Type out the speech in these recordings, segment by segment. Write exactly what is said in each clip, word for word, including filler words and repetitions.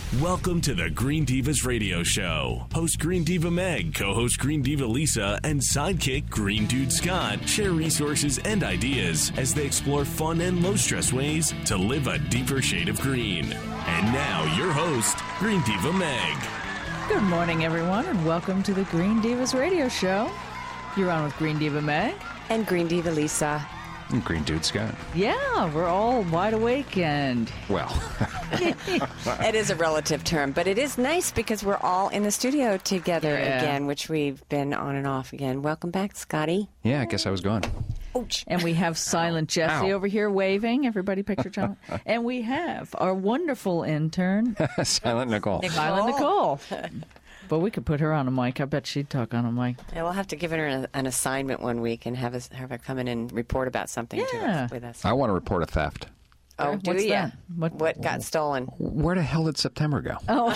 Welcome to the Green Divas Radio Show. Host Green Diva Meg, co-host Green Diva Lisa, and sidekick Green Dude Scott share resources and ideas as they explore fun and low-stress ways to live a deeper shade of green. And now, your host, Green Diva Meg. Good morning, everyone, and welcome to the Green Divas Radio Show. You're on with Green Diva Meg. And Green Diva Lisa. And Green Dude Scott. Yeah, we're all wide awake and... Well... It is a relative term, but it is nice because we're all in the studio together Yeah. again, which we've been on and off again. Welcome back, Scotty. Yeah, I guess I was gone. Ouch. And we have Silent Jessie Ow. over here waving. Everybody picture John. And we have our wonderful intern, Silent Nicole. Silent Nicole. But we could put her on a mic. I bet she'd talk on a mic. Yeah, we'll have to give her an, an assignment one week and have, us, have her come in and report about something to Yeah. us with us. I want to report a theft. Oh, do What's you? that? What- What got stolen? Where the hell did September go? Oh,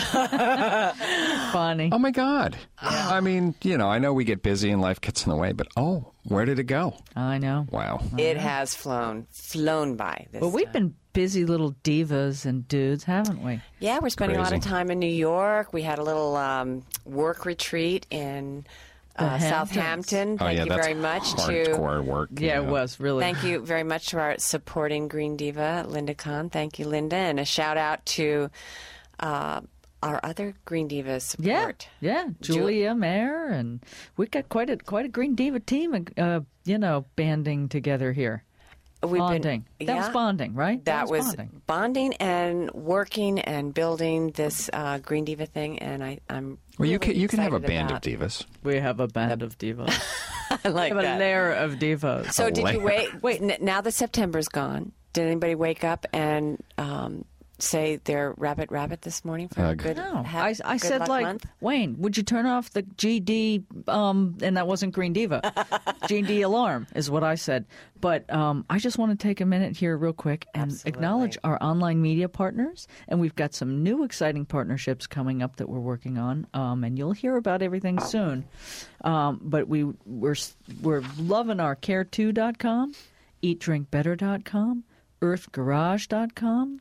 funny. Oh, my God. I mean, you know, I know we get busy and life gets in the way, but oh, where did it go? I know. Wow. It has flown, flown by. This But we've time. been busy little divas and dudes, haven't we? Yeah, we're spending a lot of Crazy. time in New York. We had a little um, work retreat in The uh, Hamptons. Southampton. Oh, Thank yeah, you that's very much to hardcore work. Yeah, it was really. thank you very much to our supporting Green Diva, Linda Kahn. Thank you, Linda, and a shout out to uh, our other Green Diva Yeah, support. yeah, Julia Mayer, and we got quite a quite a Green Diva team, uh, you know, banding together here. We've Bonding. Been, That was yeah, bonding, right? That, was bonding. bonding and working and building this uh, Green Diva thing, and I, I'm. Well, you really can, you can have a excited band about- of divas. We have a band of divas. I like we have that. a layer of divas. So A did you layer. wait? Wait. N- now that September's gone, did anybody wake up and um, say they're rabbit rabbit this morning for a Uh, good? no, ha- I, I good said luck like month? Wayne, would you turn off the G D? Um, and that wasn't Green Diva. G D alarm is what I said. But um, I just want to take a minute here, real quick, and Absolutely. acknowledge our online media partners. And we've got some new exciting partnerships coming up that we're working on. Um, and you'll hear about everything soon. Um, but we we're we're loving our care two dot com, eat drink better dot com, earth garage dot com.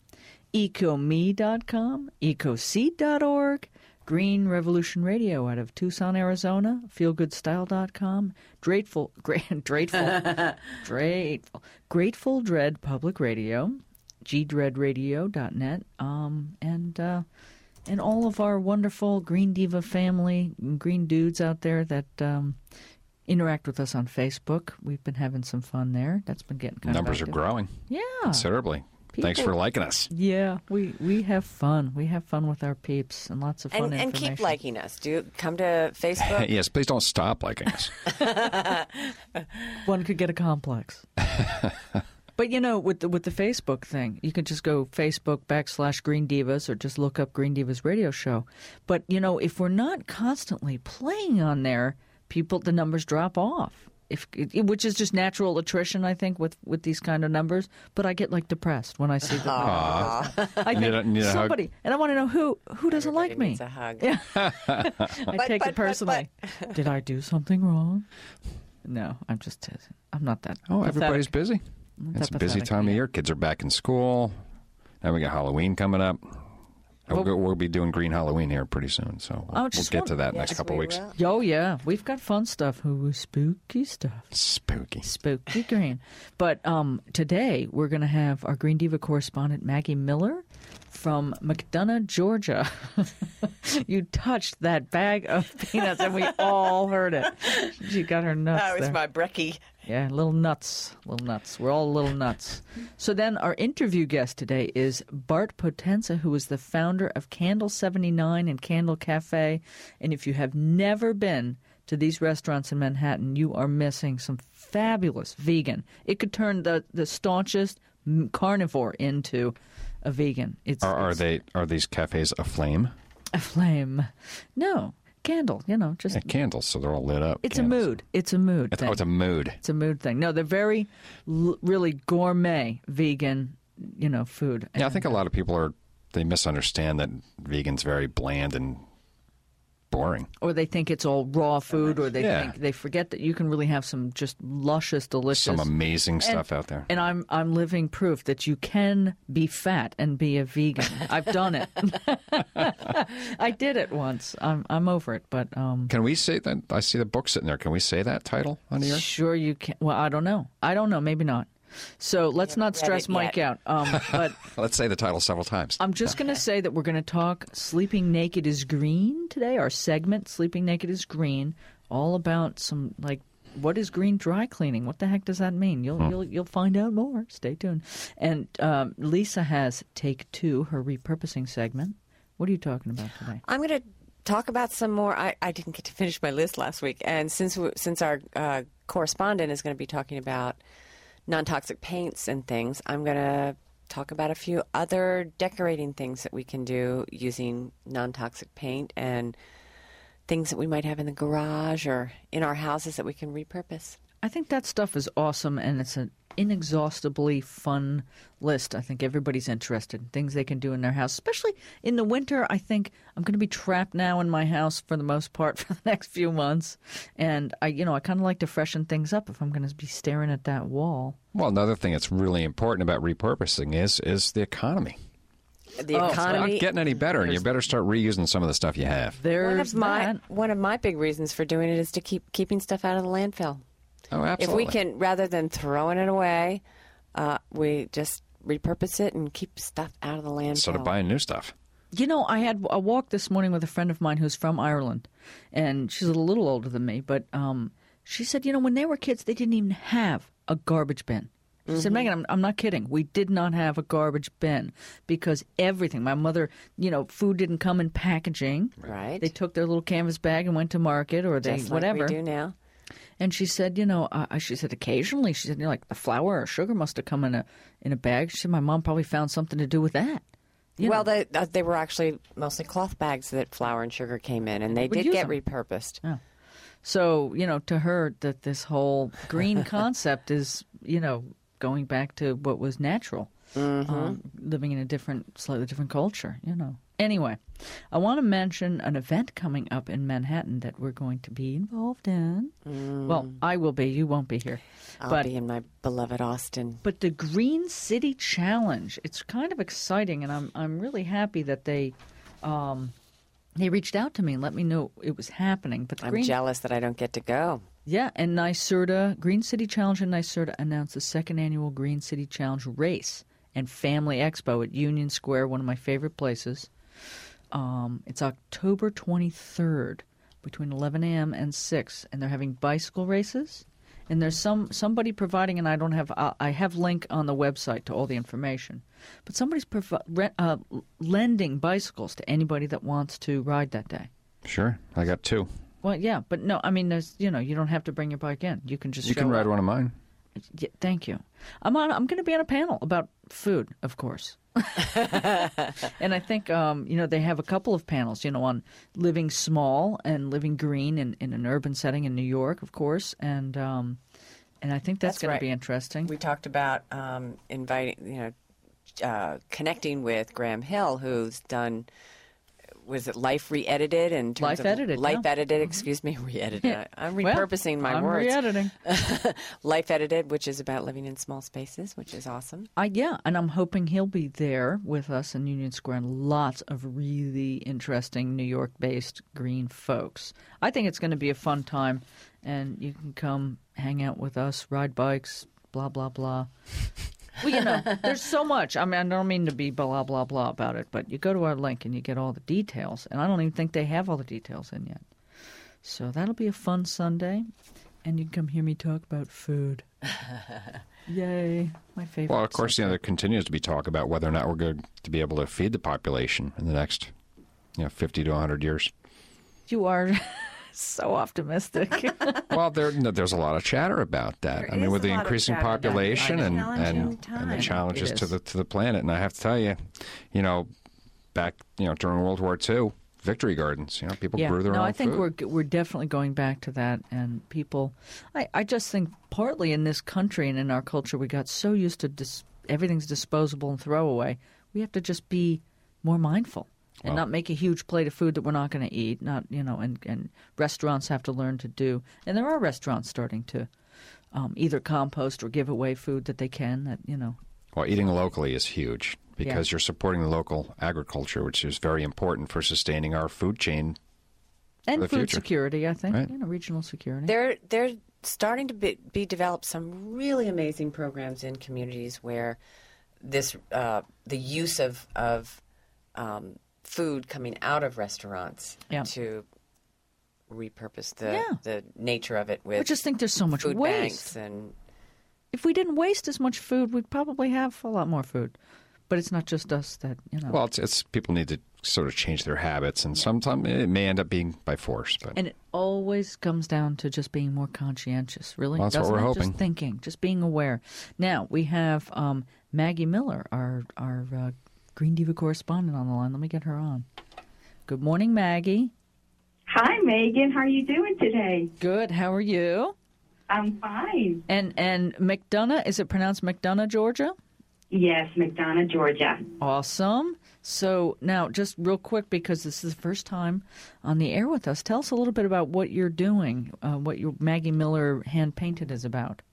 ecome dot com, ecoseed dot org, Green Revolution Radio out of Tucson, Arizona, feel good style dot com, Grateful, great, Grateful, Grateful, Grateful Dread Public Radio, g dread radio dot net, um, and uh, and all of our wonderful Green Diva family, green dudes out there that um, interact with us on Facebook. We've been having some fun there. That's been getting kind Numbers of are active. growing Yeah. considerably. Thanks People- for liking us. Yeah, we, we have fun. We have fun with our peeps and lots of fun And, and information. keep liking us. Do come to Facebook. Yes, please don't stop liking us. One could get a complex. But, you know, with the, with the Facebook thing, you can just go Facebook backslash Green Divas or just look up Green Divas Radio Show. But, you know, if we're not constantly playing on there, people, the numbers drop off. If, which is just natural attrition, I think, with, with these kind of numbers. But I get, like, depressed when I see the numbers. I Need a- think need a hug? somebody, and I want to know who who doesn't Everybody like me. needs a hug. Yeah. I But- take but- it personally. Did I do something wrong? No, I'm just teasing. I'm not that. Oh, pathetic. everybody's busy. I'm It's a that busy pathetic. time of year. Kids are back in school. Now we got Halloween coming up. Well- we'll, we'll be doing Green Halloween here pretty soon, so we'll, Oh, we'll just get one- to that Yes, next couple we weeks. will. Oh, yeah. We've got fun stuff. Ooh, spooky stuff. Spooky. Spooky green. But um, today we're going to have our Green Diva correspondent, Maggie Miller, from McDonough, Georgia. You touched that bag of peanuts, and we all heard it. She got her nuts That was there. my brekkie. Yeah, little nuts, little nuts. We're all little nuts. So then our interview guest today is Bart Potenza, who is the founder of Candle seventy-nine and Candle Cafe. And if you have never been to these restaurants in Manhattan, you are missing some fabulous vegan. It could turn the, the staunchest carnivore into a vegan. It's, Are, are it's they? Are these cafes aflame? a flame. No, candle, you know, just... Yeah, candles, so they're all lit up. It's candles. a mood. It's a mood It's, thing. oh, it's a mood. It's a mood thing. No, they're very, l- really gourmet vegan, you know, food. Yeah, I think a And, lot of people are they misunderstand that vegan's very bland and boring. Or they think it's all raw food, or they Yeah. think they forget that you can really have some just luscious, delicious, Some amazing stuff and, out there. And I'm I'm living proof that you can be fat and be a vegan. I've done it. I did it once. I'm I'm over it. But um, Can we say that? I see the book sitting there. Can we say that title on the air? sure you can. Well, I don't know. I don't know. Maybe not. So let's not read stress it Mike yet. out. Um, but Let's say the title several times. I'm just going to say that we're going to talk Sleeping Naked is Green today. Our segment, Sleeping Naked is Green, all about some, like, what is green dry cleaning? What the heck does that mean? You'll you'll you'll find out more. Stay tuned. And um, Lisa has Take Two, her repurposing segment. What are you talking about today? I'm going to talk about some more. I, I didn't get to finish my list last week, and since we, since our uh, correspondent is going to be talking about non-toxic paints and things, I'm going to talk about a few other decorating things that we can do using non-toxic paint and things that we might have in the garage or in our houses that we can repurpose. I think that stuff is awesome, and it's an inexhaustibly fun list. I think everybody's interested in things they can do in their house, especially in the winter. I think I'm going to be trapped now in my house for the most part for the next few months, and I, you know, I kind of like to freshen things up if I'm going to be staring at that wall. Well, another thing that's really important about repurposing is is the economy. The Oh, It's economy. not getting any better, and you better start reusing some of the stuff you have. There's One of my that. one of my big reasons for doing it is to keep keeping stuff out of the landfill. Oh, absolutely. If we can, rather than throwing it away, uh, we just repurpose it and keep stuff out of the landfill. Instead of buying new stuff. You know, I had a walk this morning with a friend of mine who's from Ireland, and she's a little older than me, but um, she said, you know, when they were kids, they didn't even have a garbage bin. She said, Megan, I'm, I'm not kidding. We did not have a garbage bin because everything, my mother, you know, food didn't come in packaging. Right. They took their little canvas bag and went to market, or they, Just like whatever. we do now. And she said, you know, uh, she said occasionally, she said, you know, like the flour or sugar must have come in a in a bag. She said, my mom probably found something to do with that. You well, know. they uh, they were actually mostly cloth bags that flour and sugar came in, and they Would did use get them. repurposed. So, you know, to her, that this whole green concept is, you know, going back to what was natural, Mm-hmm. um, living in a different, slightly different culture, you know. Anyway, I want to mention an event coming up in Manhattan that we're going to be involved in. Mm. Well, I will be. You won't be here. I'll but, be in my beloved Austin. But the Green City Challenge, it's kind of exciting, and I'm I'm really happy that they um, they reached out to me and let me know it was happening. But the I'm Green jealous that I don't get to go. Yeah, and NYSERDA, Green City Challenge and NYSERDA announced the second annual Green City Challenge race and Family Expo at Union Square, one of my favorite places. Um, it's October twenty-third between eleven a.m. and six, and they're having bicycle races. And there's some somebody providing, and I don't have uh, I have link on the website to all the information, but somebody's provi- rent, uh, lending bicycles to anybody that wants to ride that day. Sure. I got two. Well, yeah, but no, I mean, there's you know, you don't have to bring your bike in. You can just You show can ride up. one of mine. Yeah, thank you. I'm on. I'm going to be on a panel about food, of course. And I think um, you know they have a couple of panels. You know, on living small and living green in, in an urban setting in New York, of course, and um, and I think that's, That's going right. to be interesting. We talked about um, inviting, you know, uh, connecting with Graham Hill, who's done. Was it Life Re-Edited? In terms Life of Edited, Life yeah. Edited, excuse me, Re-Edited. I- I'm Well, repurposing my I'm words. re-editing. Life Edited, which is about living in small spaces, which is awesome. I, yeah, and I'm hoping he'll be there with us in Union Square and lots of really interesting New York-based green folks. I think it's going to be a fun time, and you can come hang out with us, ride bikes, blah, blah, blah. Well, you know, there's so much. I mean, I don't mean to be blah, blah, blah about it, but you go to our link and you get all the details, and I don't even think they have all the details in yet. So that'll be a fun Sunday, and you can come hear me talk about food. Yay, my favorite. Well, of course, you know, there subject. continues to be talk about whether or not we're going to be able to feed the population in the next, you know, fifty to one hundred years. You are so optimistic. Well, there, no, there's a lot of chatter about that. There I mean, is with a the lot of increasing chatter about that. population It's a and challenging and, and the time. challenges It to is. the to the planet, and I have to tell you, you know, back you know during World War Two, victory gardens. You know, people yeah, grew their no, own I think food. we're we're definitely going back to that, and people. I, I just think partly in this country and in our culture, we got so used to dis, everything's disposable and throwaway. We have to just be more mindful. and Wow. not make a huge plate of food that we're not going to eat. Not you know, and and restaurants have to learn to do, and there are restaurants starting to um, either compost or give away food that they can. That you know, Well, eating locally is huge because Yeah. you're supporting the local agriculture, which is very important for sustaining our food chain. and the food future. security. I think Right. you know, regional security. They're they're starting to be, be developed some really amazing programs in communities where this uh, the use of of um, food coming out of restaurants Yeah. to repurpose the Yeah. the nature of it with I just think there's so much food waste. banks and If we didn't waste as much food, we'd probably have a lot more food. But it's not just us that you know. Well, it's, it's people need to sort of change their habits, and sometimes it may end up being by force. But And it always comes down to just being more conscientious, really. Well, that's what doesn't we're it? hoping. Just thinking, just being aware. Now, we have um, Maggie Miller, our, our uh, Green Diva correspondent on the line. Let me get her on. Good morning, Maggie. Hi, Megan. How are you doing today? Good. How are you? I'm fine. And and McDonough, is it pronounced McDonough, Georgia? Yes, McDonough, Georgia. Awesome. So now, just real quick, because this is the first time on the air with us, tell us a little bit about what you're doing, uh, what your Maggie Miller Hand Painted is about.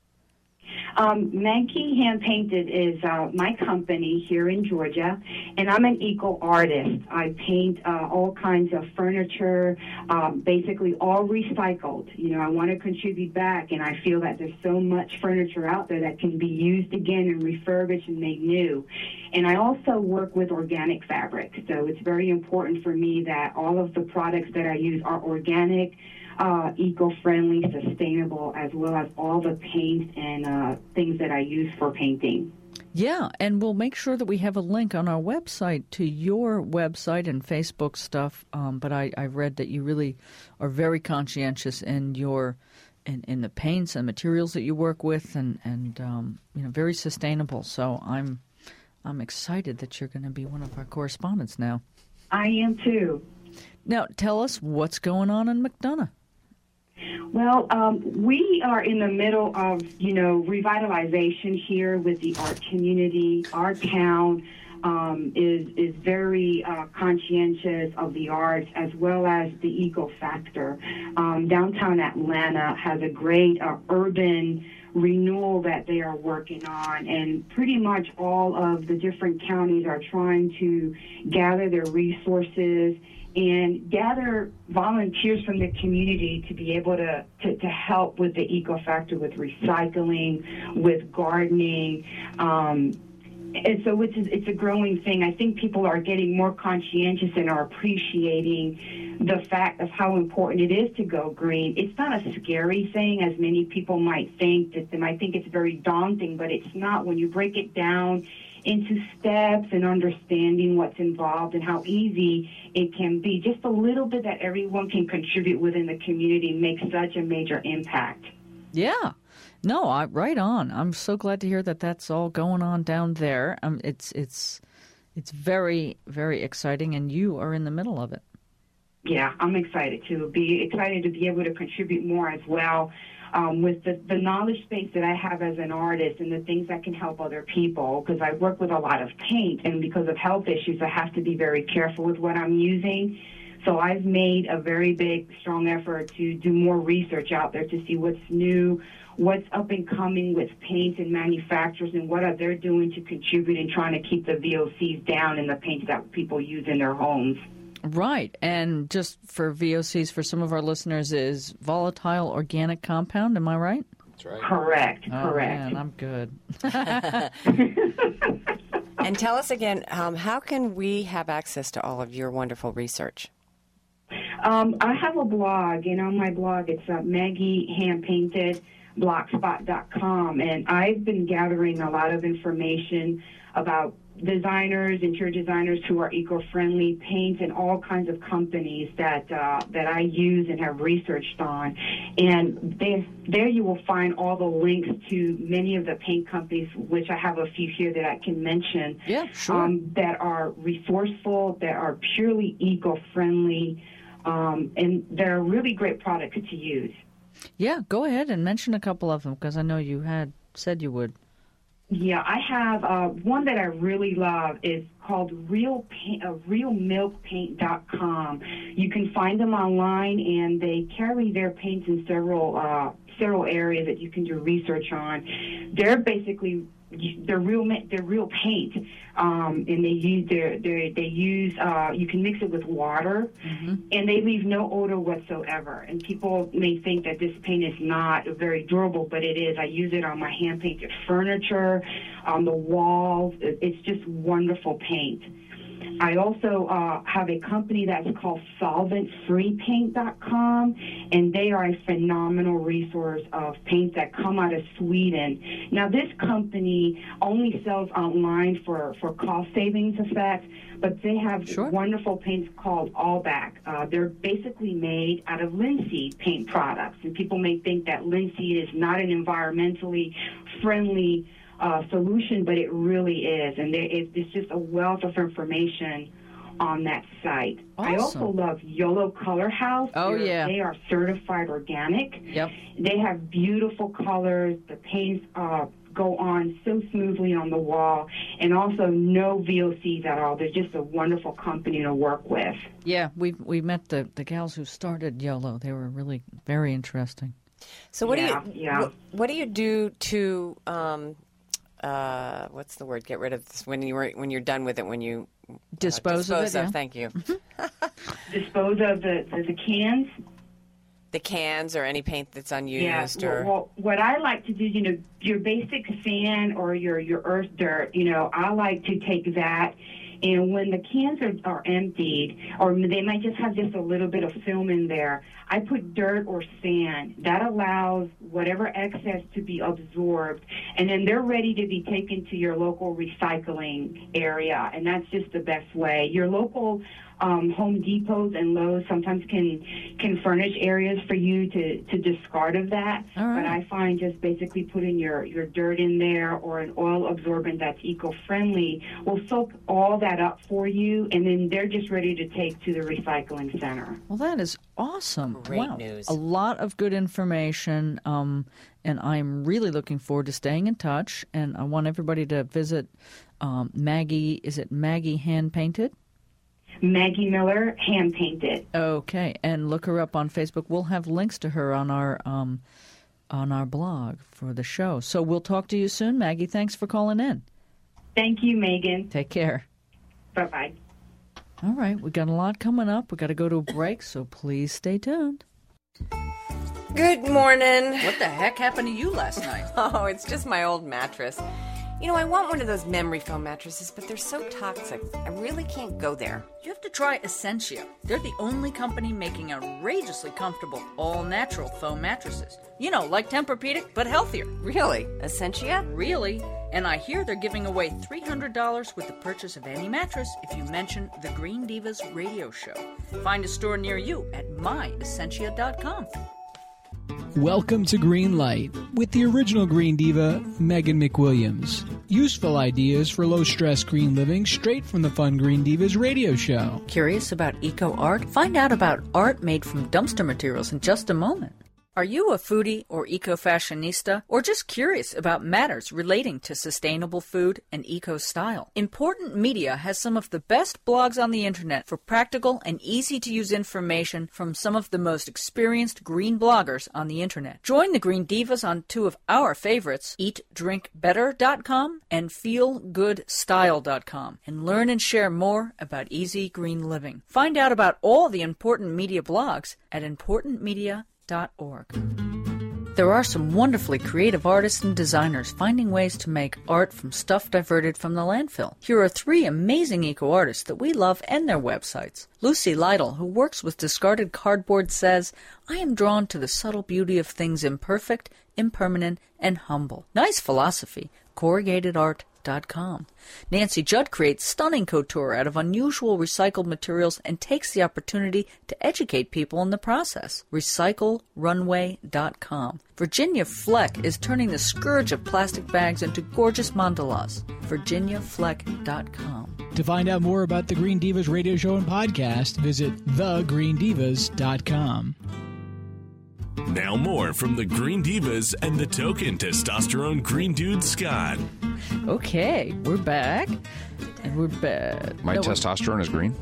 Um, Maggie Hand Painted is uh, my company here in Georgia, and I'm an eco artist. I paint uh, all kinds of furniture, um, basically all recycled. You know, I want to contribute back, and I feel that there's so much furniture out there that can be used again and refurbished and made new. And I also work with organic fabric, so it's very important for me that all of the products that I use are organic, Uh, eco-friendly, sustainable, as well as all the paints and uh, things that I use for painting. Yeah, and we'll make sure that we have a link on our website to your website and Facebook stuff. Um, but I, I've read that you really are very conscientious in your in, in the paints and materials that you work with, and and um, you know, very sustainable. So I'm I'm excited that you're going to be one of our correspondents now. I am too. Now, tell us what's going on in McDonough. Well, um, we are in the middle of, you know, revitalization here with the art community. Our town um, is is very uh, conscientious of the arts as well as the eco factor. Um, downtown Atlanta has a great uh, urban renewal that they are working on, and pretty much all of the different counties are trying to gather their resources and gather volunteers from the community to be able to, to, to help with the eco factor, with recycling, with gardening. Um, and so it's, it's a growing thing. I think people are getting more conscientious and are appreciating the fact of how important it is to go green. It's not a scary thing, as many people might think. That they might think it's very daunting, but it's not. When you break it down into steps and understanding what's involved and how easy it can be, just a little bit that everyone can contribute within the community makes such a major impact. Yeah. No, I, right on. I'm so glad to hear that that's all going on down there. Um, it's it's it's very, very exciting, and you are in the middle of it. Yeah, I'm excited to be excited to be able to contribute more as well. Um, with the, the knowledge space that I have as an artist and the things that can help other people, because I work with a lot of paint, and because of health issues, I have to be very careful with what I'm using. So I've made a very big, strong effort to do more research out there to see what's new, what's up and coming with paints and manufacturers, and what are they doing to contribute in trying to keep the V O Cs down in the paints that people use in their homes. Right. And just for V O Cs, for some of our listeners, is volatile organic compound. Am I right? That's right. Correct, Oh, correct. man, I'm good. And tell us again, um, how can we have access to all of your wonderful research? Um, I have a blog, and on my blog it's uh, Maggie Hand Painted blogspot dot com, and I've been gathering a lot of information about designers, interior designers who are eco-friendly, paints, and all kinds of companies that uh, that I use and have researched on. And there, there you will find all the links to many of the paint companies, which I have a few here that I can mention. Yeah, sure. Um, that are resourceful, that are purely eco-friendly, um, and they're really great products to use. Yeah, go ahead and mention a couple of them, because I know you had said you would. Yeah, I have uh, one that I really love is called Real Paint, uh, real milk paint dot com. You can find them online, and they carry their paints in several uh, several areas that you can do research on. They're basically they're real they're real paint, um, and they use their they they use uh, you can mix it with water, mm-hmm. and they leave no odor whatsoever. And people may think that this paint is not very durable, but it is. I use it on my hand painted furniture, on the walls. It's just wonderful paint. I also uh, have a company that's called solvent free paint dot com, and they are a phenomenal resource of paints that come out of Sweden. Now, this company only sells online for, for cost savings effect, but they have sure. wonderful paints called Allback. Uh, they're basically made out of linseed paint products, and people may think that linseed is not an environmentally friendly Uh, solution, but it really is, and there is, it's just a wealth of information on that site. Awesome. I also love YOLO Color House. Oh, They're, yeah. They are certified organic. Yep. They have beautiful colors. The paints uh, go on so smoothly on the wall, and also no V O Cs at all. They're just a wonderful company to work with. Yeah, we we met the, the gals who started YOLO. They were really very interesting. So what yeah, do you yeah. what, what do you do to um, Uh, what's the word? Get rid of this when you were when you're done with it. When you uh, dispose, dispose of it. Of, Yeah. Thank you. Dispose of the, the the cans. The cans or any paint that's unused. Yeah. Or Well, what I like to do, you know, your basic sand or your your earth dirt. You know, I like to take that. And when the cans are, are emptied, or they might just have just a little bit of film in there, I put dirt or sand. That allows whatever excess to be absorbed, and then they're ready to be taken to your local recycling area, and that's just the best way. Your local um, Home Depots and Lowe's sometimes can can furnish areas for you to, to discard of that, All right. but I find just basically putting your, your dirt in there or an oil absorbent that's eco-friendly will soak all that up for you, and then they're just ready to take to the recycling center. Well, that is awesome. Great wow. news. A lot of good information, um, and I'm really looking forward to staying in touch, and I want everybody to visit um, Maggie, is it Maggie Hand Painted? Maggie Miller, hand painted. Okay, and look her up on Facebook. We'll have links to her on our um, on our blog for the show. So we'll talk to you soon, Maggie. Thanks for calling in. Thank you, Megan. Take care. Bye-bye. All right, we got a lot coming up. We got to go to a break, so please stay tuned. Good morning. What the heck happened to you last night? Oh, it's just my old mattress. You know, I want one of those memory foam mattresses, but they're so toxic. I really can't go there. You have to try Essentia. They're the only company making outrageously comfortable, all-natural foam mattresses. You know, like Tempur-Pedic, but healthier. Really? Essentia? Really? And I hear they're giving away three hundred dollars with the purchase of any mattress if you mention the Green Divas radio show. Find a store near you at my essentia dot com. Welcome to Green Light with the original Green Diva, Megan McWilliams. Useful ideas for low-stress green living straight from the Fun Green Divas radio show. Curious about eco-art? Find out about art made from dumpster materials in just a moment. Are you a foodie or eco-fashionista, or just curious about matters relating to sustainable food and eco-style? Important Media has some of the best blogs on the internet for practical and easy-to-use information from some of the most experienced green bloggers on the internet. Join the Green Divas on two of our favorites, eat drink better dot com and feel good style dot com, and learn and share more about easy green living. Find out about all the Important Media blogs at important media dot org. There are some wonderfully creative artists and designers finding ways to make art from stuff diverted from the landfill. Here are three amazing eco-artists that we love and their websites. Lucy Lytle, who works with discarded cardboard, says, I am drawn to the subtle beauty of things imperfect, impermanent, and humble. Nice philosophy. corrugated art dot com. Nancy Judd creates stunning couture out of unusual recycled materials and takes the opportunity to educate people in the process. recycle runway dot com. Virginia Fleck is turning the scourge of plastic bags into gorgeous mandalas. virginia fleck dot com. To find out more about the Green Divas radio show and podcast, visit the green divas dot com. Now more from the Green Divas and the token testosterone green dude, Scott. Okay, we're back. And we're back. My No, we're- testosterone is green.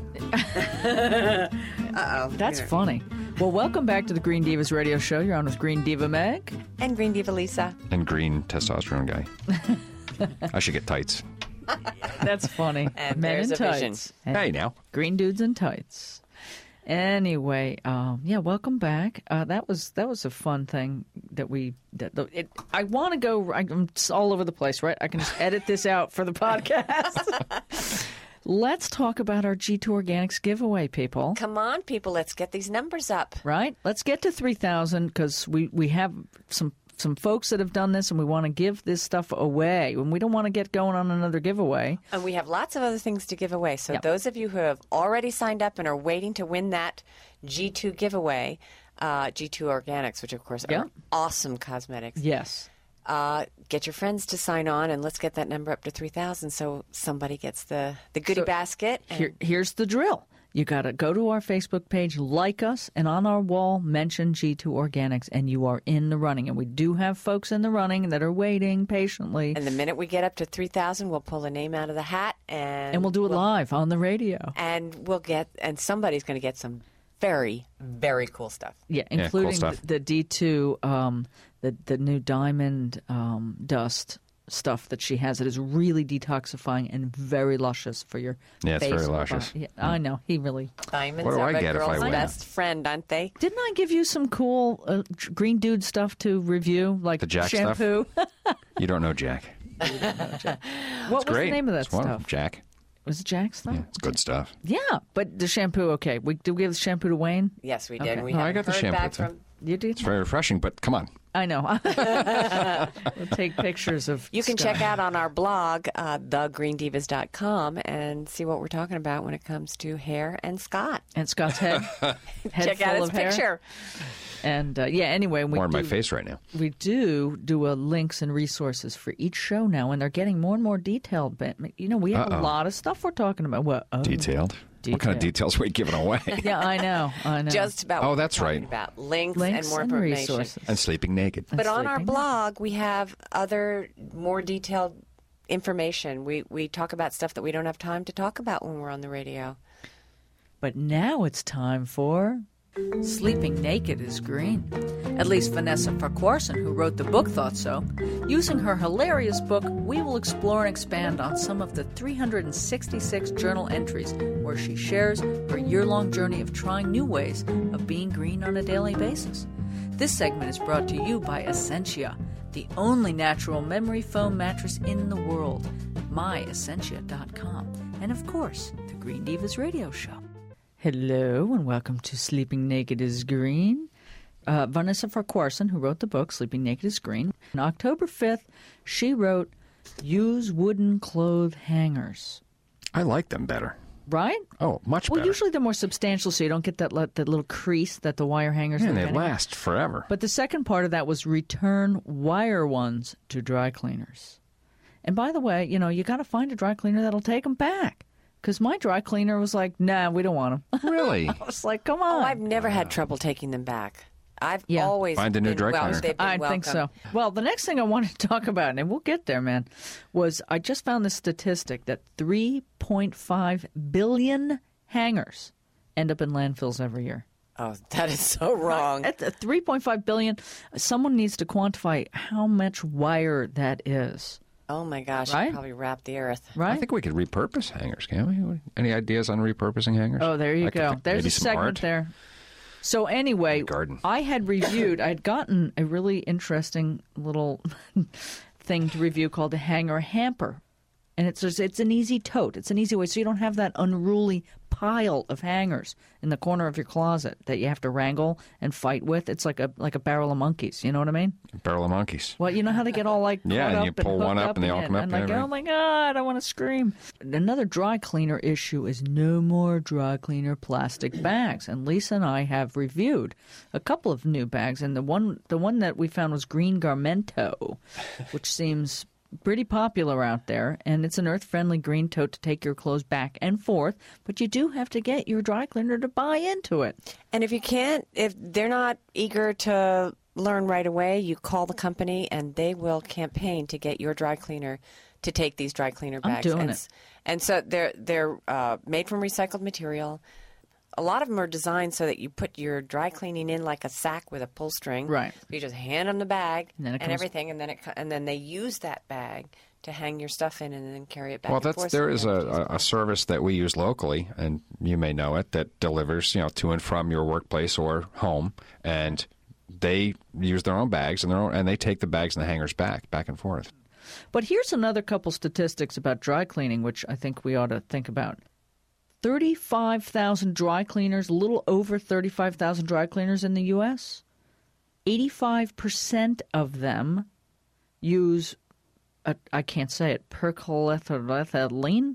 Uh-oh. That's funny. Well, welcome back to the Green Divas Radio Show. You're on with Green Diva Meg. And Green Diva Lisa. And green testosterone guy. I should get tights. That's funny. And Men there's in a vision. tights. And Hey, now. green dudes in tights. Anyway, um, yeah, welcome back. Uh, that was that was a fun thing that we. That, the, it, I want to go. I'm all over the place, right? I can just edit this out for the podcast. Let's talk about our G two Organics giveaway, people. Come on, people, let's get these numbers up. Right? Let's get to three thousand because we, we have some some folks that have done this and we want to give this stuff away. And we don't want to get going on another giveaway. And we have lots of other things to give away. So Yep. those of you who have already signed up and are waiting to win that G two giveaway, uh, G two Organics, which of course Yep. are awesome cosmetics, Yes. uh, get your friends to sign on and let's get that number up to three thousand so somebody gets the, the goodie So, basket. And Here, here's the drill. You got to go to our Facebook page, like us, and on our wall, mention G two Organics, and you are in the running. And we do have folks in the running that are waiting patiently. And the minute we get up to three thousand, we'll pull a name out of the hat and And we'll do it live on the radio. And we'll get, and somebody's going to get some very, very cool stuff. Yeah, cool including stuff. the, the D two, um, the, the new diamond um, dust stuff that she has. It is really detoxifying and very luscious for your Yeah, it's face. very and luscious. body. Yeah, I know. He really... Diamonds What do are I a get if I girl's win? best friend, aren't they? Didn't I give you some cool uh, green dude stuff to review? Like The Jack stuff? shampoo? You don't know Jack. What was Great. the name of that It's wonderful. stuff? Jack. Was it Jack stuff? Yeah, it's good stuff. Yeah, but the shampoo, okay. We Did we give the shampoo to Wayne? Yes, we did. Okay. We No, I haven't got the heard shampoo back too. from. You did? It's very refreshing, but come on. I know. We'll take pictures of You can Scott. check out on our blog, uh, the green divas dot com, and see what we're talking about when it comes to hair and Scott. And Scott's head, head Check full out his of hair. picture. And uh, yeah, anyway, we More in do, my face right now. we do do a links and resources for each show now, and they're getting more and more detailed. But you know, we have Uh-oh. a lot of stuff we're talking about. What oh. Detailed. What kind of Detailed. details are we giving away? Yeah, I know. I know. Just about Oh, what we're that's talking right. about. Links, links and more and information. resources. And sleeping naked. But on our sleeping. blog, we have other more detailed information. We we talk about stuff that we don't have time to talk about when we're on the radio. But now it's time for Sleeping Naked is Green. At least Vanessa Farquharson, who wrote the book, thought so. Using her hilarious book, we will explore and expand on some of the three hundred sixty-six journal entries where she shares her year-long journey of trying new ways of being green on a daily basis. This segment is brought to you by Essentia, the only natural memory foam mattress in the world, my essentia dot com, and of course, the Green Divas Radio Show. Hello and welcome to Sleeping Naked is Green. Uh, Vanessa Farquharson, who wrote the book Sleeping Naked is Green. On October fifth, she wrote Use Wooden Clothes Hangers. I like them better. Right? Oh, much Well, better. usually they're more substantial, so you don't get that, li- that little crease that the wire hangers Yeah, are and they getting. last forever. But the second part of that was return wire ones to dry cleaners. And by the way, you know, you got to find a dry cleaner that'll take them back. Because my dry cleaner was like, nah, we don't want them. Really? I was like, come on. Oh, I've never had trouble taking them back. I've Yeah. always Find a new been dry wel- cleaner. they've been I think so. welcome. Well, the next thing I wanted to talk about, and we'll get there, man, was I just found this statistic that three point five billion hangers end up in landfills every year. Oh, that is so wrong. At the three point five billion, someone needs to quantify how much wire that is, Oh my gosh, Right? you probably wrapped the earth. right? I think we could repurpose hangers, can't we? Any ideas on repurposing hangers? Oh, there you I could go. think There's maybe a some segment art. there. So anyway, Garden. I had reviewed, I'd gotten a really interesting little thing to review called a hanger hamper. And it's just, it's an easy tote. It's an easy way. So you don't have that unruly pile of hangers in the corner of your closet that you have to wrangle and fight with. It's like a like a barrel of monkeys. You know what I mean? Barrel of monkeys. Well, you know how they get all like Yeah, caught and up you pull one hooked up and they all come up and and like, everything. oh my God, I want to scream. Another dry cleaner issue is no more dry cleaner plastic bags. And Lisa and I have reviewed a couple of new bags, and the one the one that we found was Green Garmento, which seems pretty popular out there, and it's an earth-friendly green tote to take your clothes back and forth, but you do have to get your dry cleaner to buy into it. And if you can't, if they're not eager to learn right away, you call the company and they will campaign to get your dry cleaner to take these dry cleaner bags. I'm doing and, it. And so they're they're uh, made from recycled material. A lot of them are designed so that you put your dry cleaning in like a sack with a pull string. Right. You just hand them the bag And then it and comes- everything, and then it co- and then they use that bag to hang your stuff in and then carry it back. Well, and that's forth there so you is don't a, have to use a, a service that we use locally, and you may know it, that delivers, you know, to and from your workplace or home, and they use their own bags and their own, and they take the bags and the hangers back, back and forth. But here's another couple statistics about dry cleaning, which I think we ought to think about. thirty-five thousand dry cleaners, a little over thirty-five thousand dry cleaners in the U S eighty-five percent of them use, uh, I can't say it, perchloroethylene,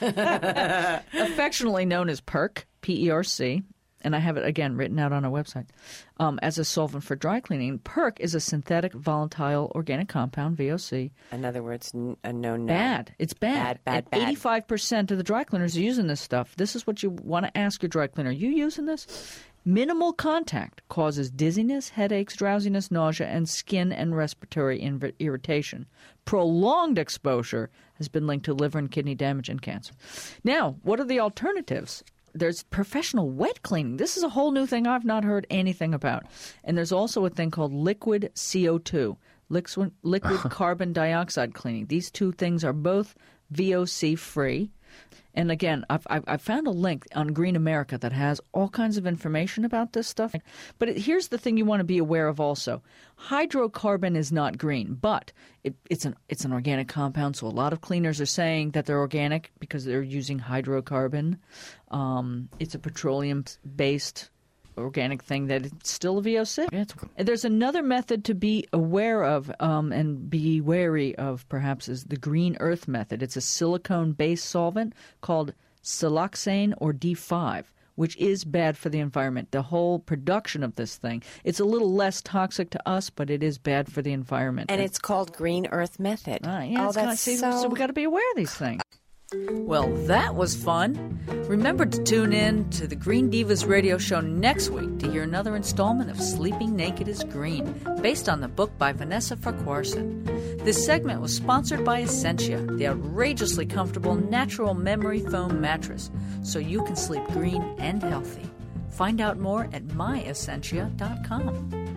affectionately known as PERC, P E R C, and I have it, again, written out on our website, um, as a solvent for dry cleaning. PERC is a synthetic volatile organic compound, V O C. In other words, n- a no no. Bad. It's bad. Bad, bad, and bad. eighty-five percent of the dry cleaners are using this stuff. This is what you want to ask your dry cleaner. Are you using this? Minimal contact causes dizziness, headaches, drowsiness, nausea, and skin and respiratory inv- irritation. Prolonged exposure has been linked to liver and kidney damage and cancer. Now, what are the alternatives? There's professional wet cleaning. This is a whole new thing I've not heard anything about. And there's also a thing called liquid C O two, liquid, liquid carbon dioxide cleaning. These two things are both V O C free. And again, I've, I've, I've found a link on Green America that has all kinds of information about this stuff. But it, here's the thing you want to be aware of also. Hydrocarbon is not green, but it, it's an it's an organic compound. So a lot of cleaners are saying that they're organic because they're using hydrocarbon. Um, it's a petroleum-based organic thing that it's still a V O C. Yeah, it's, there's another method to be aware of um, and be wary of, perhaps, is the Green Earth method. It's a silicone-based solvent called siloxane or D five, which is bad for the environment. The whole production of this thing, it's a little less toxic to us, but it is bad for the environment. And it's called Green Earth Method. Ah, yeah, oh, it's kinda- that's see, so... so we got to be aware of these things. Well, that was fun. Remember to tune in to the Green Divas radio show next week to hear another installment of Sleeping Naked is Green, based on the book by Vanessa Farquharson. This segment was sponsored by Essentia, the outrageously comfortable natural memory foam mattress, so you can sleep green and healthy. Find out more at my essentia dot com.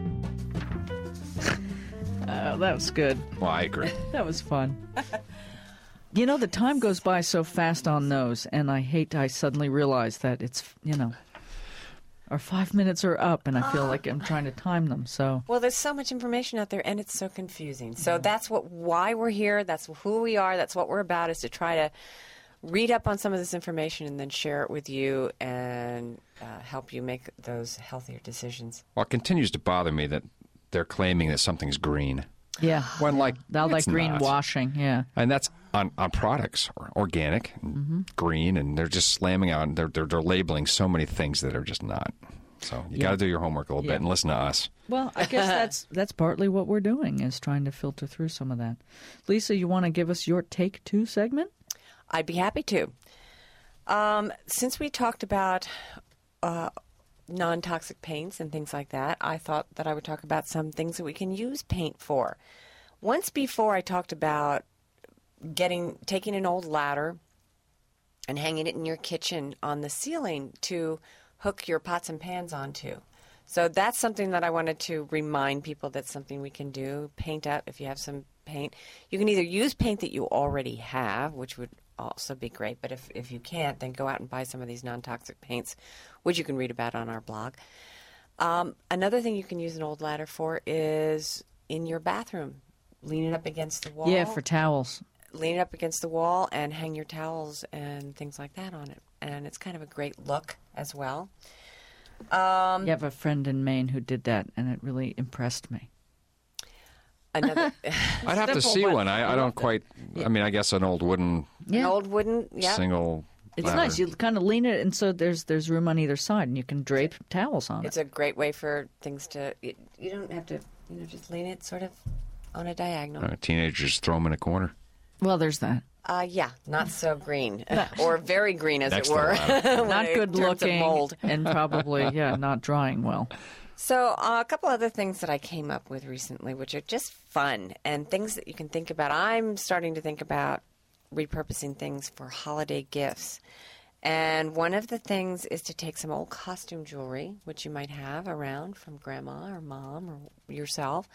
Uh, that was good. Well, I agree. That was fun. You know, the time goes by so fast on those, and I hate I suddenly realize that it's, you know, our five minutes are up, and I feel like I'm trying to time them. So, Well, there's so much information out there, and it's so confusing. So that's what why we're here. That's who we are. That's what we're about, is to try to read up on some of this information and then share it with you and uh, help you make those healthier decisions. Well, it continues to bother me that they're claiming that something's green. yeah. When, like, They'll like it's not. greenwashing, yeah. And that's on, on products, or organic, and Mm-hmm. green, and they're just slamming out, they're, they're, they're labeling so many things that are just not. So you Yeah. got to do your homework a little Yeah. bit and listen to us. Well, I guess that's that's partly what we're doing, is trying to filter through some of that. Lisa, you want to give us your Take Two segment? I'd be happy to. Um, since we talked about uh, non-toxic paints and things like that, I thought that I would talk about some things that we can use paint for. Once before, I talked about getting taking an old ladder and hanging it in your kitchen on the ceiling to hook your pots and pans onto. So that's something that I wanted to remind people, that's something we can do. Paint up if you have some paint. You can either use paint that you already have, which would also be great, but if, if you can't, then go out and buy some of these non-toxic paints, which you can read about on our blog. Um, another thing you can use an old ladder for is in your bathroom. Lean it up against the wall. Yeah, for towels. Lean it up against the wall and hang your towels and things like that on it. And it's kind of a great look as well. Um, You have a friend in Maine who did that, and it really impressed me. Another I'd have to Simple, see but one. I, I don't quite, I mean, I guess an old wooden an Yeah. old wooden, yeah. single It's ladder. nice. You kind of lean it, and so there's there's room on either side, and you can drape towels on It's it. a great way for things to. You, you don't have to, you know, just lean it sort of on a diagonal. Uh, teenagers throw them in a corner. Well, there's that. Uh, yeah, not so green, or very green, as Next it were. to Not When it good turns to looking, mold. and probably yeah, not drying well. So uh, a couple other things that I came up with recently, which are just fun and things that you can think about. I'm starting to think about repurposing things for holiday gifts. And one of the things is to take some old costume jewelry, which you might have around from grandma or mom or yourself,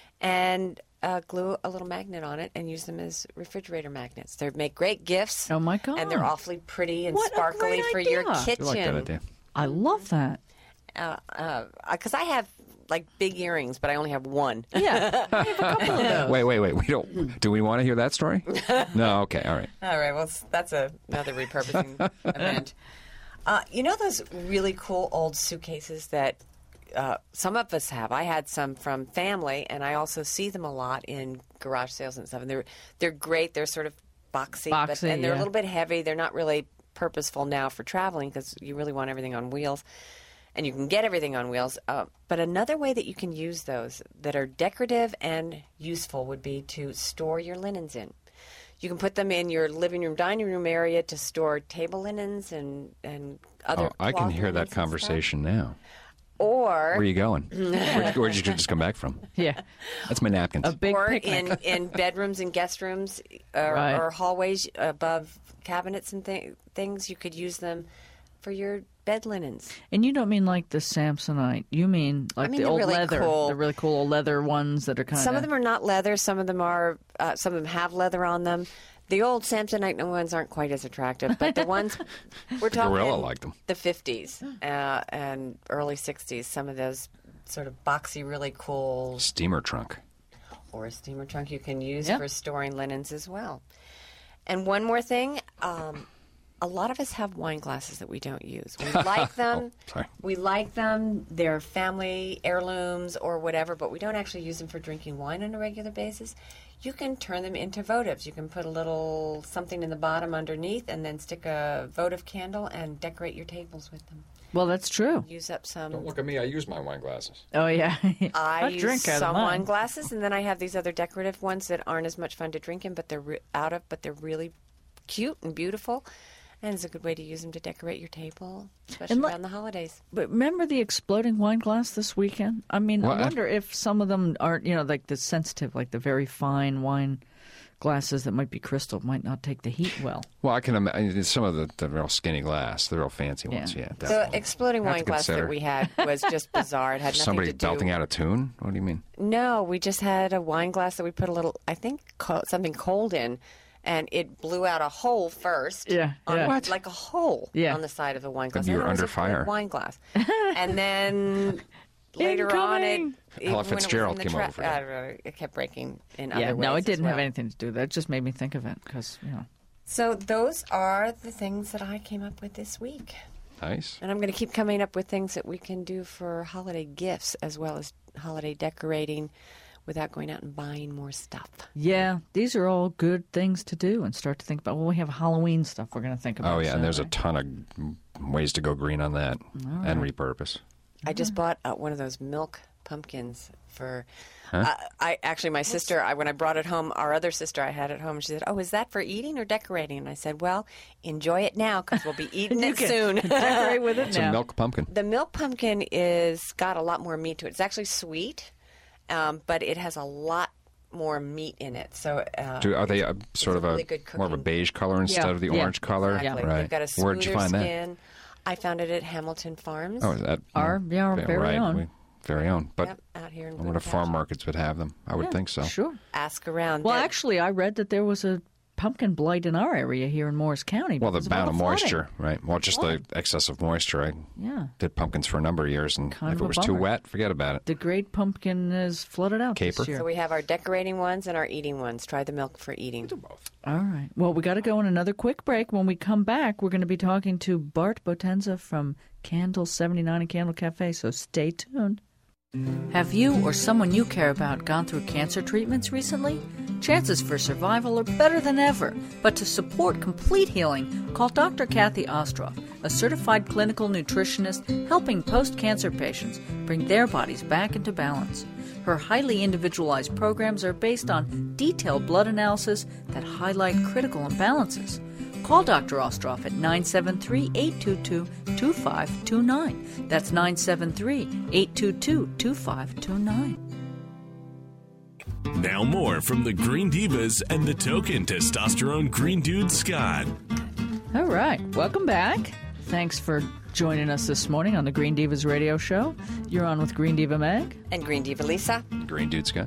and uh, glue a little magnet on it and use them as refrigerator magnets. They make great gifts. Oh, my God. And they're awfully pretty and What a sparkly great for idea. your I kitchen. I like that idea. I love that. Because uh, uh, 'cause I have like big earrings, but I only have one. Yeah, I have a couple of those. Wait, wait, wait. We don't. Do we want to hear that story? No. Okay. All right. All right. Well, that's a, another repurposing event. Uh, you know those really cool old suitcases that uh, some of us have? I had some from family, and I also see them a lot in garage sales and stuff. And they're they're great. They're sort of boxy, but Boxy, and they're yeah. a little bit heavy. They're not really purposeful now for traveling because you really want everything on wheels. And you can get everything on wheels. Uh, but another way that you can use those that are decorative and useful would be to store your linens in. You can put them in your living room, dining room area to store table linens and, and other Oh, I can cloth hear linens that and stuff. conversation now. Or Where are you going? Where'd, where'd you just come back from? Yeah, That's my napkins. a big or picnic. in, in bedrooms and guest rooms uh, Right. or hallways above cabinets and th- things. You could use them for your bed linens. And you don't mean like the Samsonite. You mean like mean the the old really leather, cool- the really cool old leather ones that are kind Some of them are not leather. Some of them are. Uh, some of them have leather on them. The old Samsonite ones aren't quite as attractive, but the ones we're talking Gorilla liked them. the fifties uh, and early sixties. Some of those sort of boxy, really cool, Steamer trunk. or a steamer trunk you can use Yeah. for storing linens as well. And one more thing. Um, A lot of us have wine glasses that we don't use. We like them. Oh, sorry. We like them. They're family heirlooms or whatever, but we don't actually use them for drinking wine on a regular basis. You can turn them into votives. You can put a little something in the bottom underneath and then stick a votive candle and decorate your tables with them. Well, that's true. Use up some. Don't look at me. I use my wine glasses. Oh yeah, I use drink out of some mine. wine glasses, and then I have these other decorative ones that aren't as much fun to drink in, but they're re- out of, but they're really cute and beautiful. And it's a good way to use them to decorate your table, especially And let- around the holidays. But remember the exploding wine glass this weekend? I mean, What? I wonder if some of them aren't, you know, like the sensitive, like the very fine wine glasses that might be crystal might not take the heat well. Well, I can imagine some of the, the real skinny glass, the real fancy Yeah. ones. Yeah, The definitely. exploding Have to wine glass consider. that we had was just bizarre. It had nothing Somebody to do. belting out a tune? What do you mean? No, we just had a wine glass that we put a little, I think, co- something cold in, and it blew out a hole first. Yeah, on- yeah. What? Like a hole Yeah. on the side of the wine glass. you were And it was under a full fire. Wine glass, and then later on, it. Incoming! even Ella when it was Fitzgerald in the came over for I that. don't know, it kept breaking in yeah, other ways. no, it as didn't have well. anything to do with that. It just made me think of it because, you know. So those are the things that I came up with this week. Nice. And I'm going to keep coming up with things that we can do for holiday gifts as well as holiday decorating without going out and buying more stuff. Yeah, these are all good things to do and start to think about. Well, we have Halloween stuff we're going to think about. Oh, yeah, soon, and there's a right? ton of ways to go green on that and repurpose. I just bought uh, one of those milk pumpkins for. Uh, I actually, my sister. I, when I brought it home, our other sister I had at home, she said, "Oh, is that for eating or decorating?" And I said, "Well, enjoy it now because we'll be eating it can soon." Decorate with it It's now. a milk pumpkin. The milk pumpkin is got a lot more meat to it. It's actually sweet, um, but it has a lot more meat in it. So, uh, Do, are they a, sort a of really a good more of a cooking- beige color instead Yeah, of the yeah, orange color? exactly. Right. They've got a smoother Where'd you find skin. I found it at Hamilton Farms. that? Oh, is that Our- yeah, our yeah, very right, own. we- very own. But Yep, out here in I wonder Boone if farm Township. markets would have them. I would think so. Sure. Ask around. Well, There- actually, I read that there was a pumpkin blight in our area here in Morris County. Well, the because of all amount of flooding. moisture, right? Well, just the excess of moisture. I Yeah. did pumpkins for a number of years, and Kind if of it a was too bummer. wet, forget about it. The great pumpkin is flooded out Caper. this year. So we have our decorating ones and our eating ones. Try the milk for eating. All right. Well, we got to go on another quick break. When we come back, we're going to be talking to Bart Botenza from Candle seventy-nine and Candle Cafe, so stay tuned. Have you or someone you care about gone through cancer treatments recently? chances for survival are better than ever. But to support complete healing, call Doctor Kathy Ostroff, a certified clinical nutritionist helping post-cancer patients bring their bodies back into balance. Her highly individualized programs are based on detailed blood analysis that highlight critical imbalances. Call Doctor Ostroff at nine seven three, eight two two, two five two nine. That's nine seven three, eight two two, two five two nine. Now more from the Green Divas and the token testosterone Green Dude Scott. All right, welcome back. Thanks for joining us this morning on the Green Divas radio show. You're on with Green Diva Meg. And Green Diva Lisa. Green Dude Scott.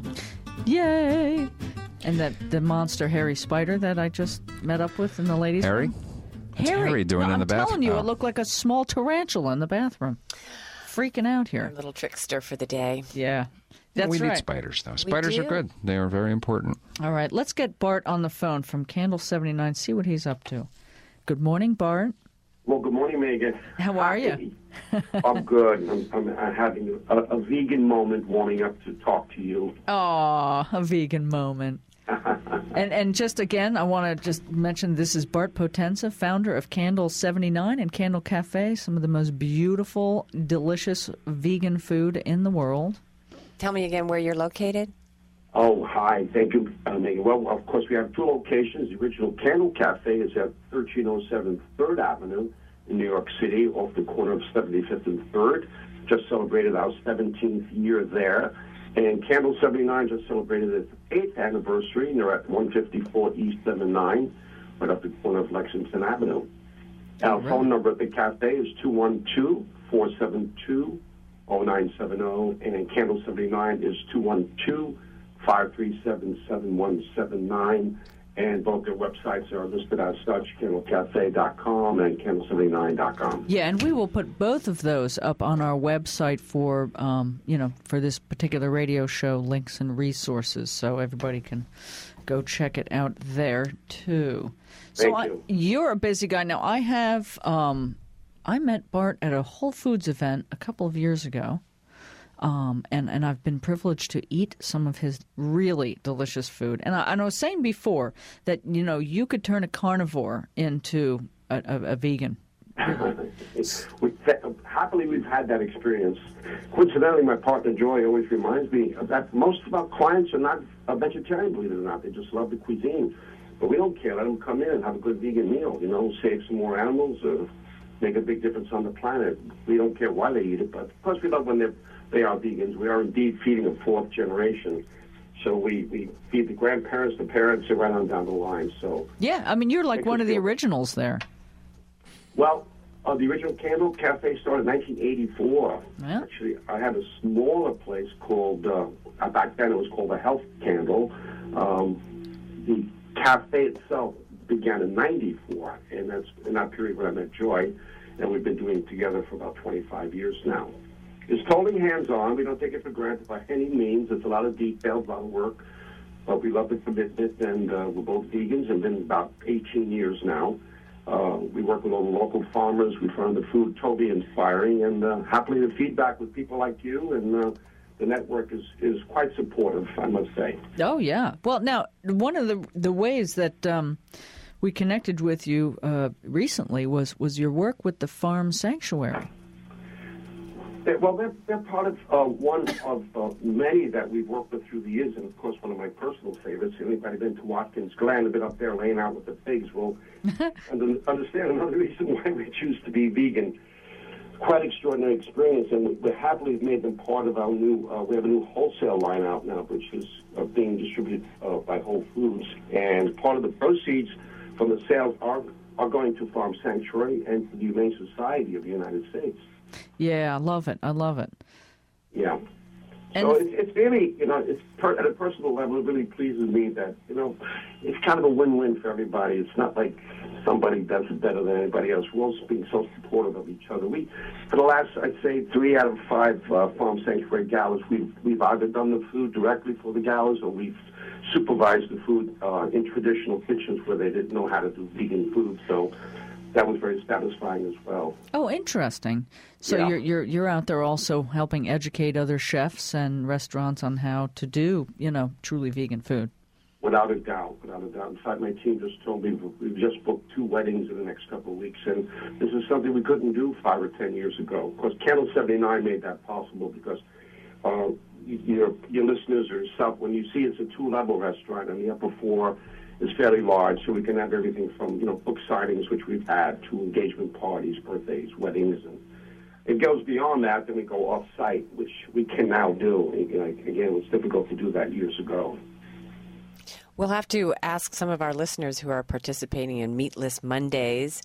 Yay! And that the monster hairy spider that I just met up with in the ladies' Harry? room. What's Harry doing no, in the I'm bathroom? telling you, Oh. it looked like a small tarantula in the bathroom. Freaking out Our here. little trickster for the day. Yeah. That's we right. need spiders, though. Spiders are do. good. They are very important. All right, let's get Bart on the phone from Candle seventy-nine, see what he's up to. Good morning, Bart. Well, good morning, Megan. How are you? I'm good. I'm, I'm, I'm having a, a vegan moment warming up to talk to you. Aw, a vegan moment. and and just again, I want to just mention this is Bart Potenza, founder of Candle seventy-nine and Candle Cafe, some of the most beautiful, delicious vegan food in the world. Tell me again where you're located. Oh, hi. Thank you, uh, Megan. Well, of course, we have two locations. The original Candle Cafe is at thirteen oh seven third Avenue in New York City, off the corner of seventy-fifth and third. Just celebrated our seventeenth year there. And Candle seventy-nine just celebrated its eighth anniversary, and they're at one fifty-four East seventy-nine, right off the corner of Lexington Avenue. Our right. phone number at the cafe is two one two, four seven two, oh nine seven oh, and Candle seventy-nine is two one two, five three seven, seven one seven nine. And both their websites are listed as such, candle cafe dot com and candle seventy-nine dot com. Yeah, and we will put both of those up on our website for, um, you know, for this particular radio show, links and resources, so everybody can go check it out there too. So Thank I, you. You're a busy guy. Now, I have, um, I met Bart at a Whole Foods event a couple of years ago. Um, and, and I've been privileged to eat some of his really delicious food. And I, and I was saying before that, you know, you could turn a carnivore into a, a, a vegan. we, happily, we've had that experience. Coincidentally, my partner Joy always reminds me that most of our clients are not a vegetarian, believe it or not. They just love the cuisine. But we don't care. Let them come in and have a good vegan meal, you know, save some more animals, uh, make a big difference on the planet. We don't care why they eat it. But, of course, we love when they're They are vegans. We are indeed feeding a fourth generation. So we, we feed the grandparents, the parents, and right on down the line. So Yeah, I mean, you're like Makes one us of the feel- originals there. Well, uh, the original Candle Cafe started in nineteen eighty-four. Yeah. Actually, I had a smaller place called, uh, back then it was called the Health Candle. Um, the cafe itself began in ninety-four, and that's in that period when I met Joy, and we've been doing it together for about twenty-five years now. It's totally hands-on. We don't take it for granted by any means. It's a lot of details, a lot of work, but we love the commitment, and uh, we're both vegans and been about eighteen years now. Uh, we work with all the local farmers. We find the food totally inspiring, and uh, happily the feedback with people like you and uh, the network is, is quite supportive, I must say. Oh, yeah. Well, now, one of the the ways that um, we connected with you uh, recently was, was your work with the Farm Sanctuary. They- Well, they're, they're part of uh, one of uh, many that we've worked with through the years, and of course, one of my personal favorites. Anybody been to Watkins Glen, been up there laying out with the pigs, will under, understand another reason why we choose to be vegan. Quite extraordinary experience, and we, we happily made them part of our new. Uh, we have a new wholesale line out now, which is uh, being distributed uh, by Whole Foods, and part of the proceeds from the sales are are going to Farm Sanctuary and to the Humane Society of the United States. Yeah, I love it. I love it. Yeah. And so the- it's, it's really, you know, it's per, at a personal level, it really pleases me that, you know, it's kind of a win-win for everybody. It's not like somebody does it better than anybody else. We're all being so supportive of each other. We, for the last, I'd say, three out of five uh, Farm Sanctuary galas, we've, we've either done the food directly for the galas or we've supervised the food uh, in traditional kitchens where they didn't know how to do vegan food. So that was very satisfying as well. Oh, interesting. So Yeah. you're you're you're out there also helping educate other chefs and restaurants on how to do, you know, truly vegan food. Without a doubt, without a doubt. In fact, my team just told me we've just booked two weddings in the next couple of weeks, and this is something we couldn't do five or ten years ago. Of course, Candle seventy-nine made that possible because uh, your your listeners or yourself, when you see it's a two-level restaurant, and the upper floor is fairly large, so we can have everything from, you know, book signings, which we've had, to engagement parties, birthdays, weddings, and it goes beyond that. Then we go off-site, which we can now do. Again, it was difficult to do that years ago. We'll have to ask some of our listeners who are participating in Meatless Mondays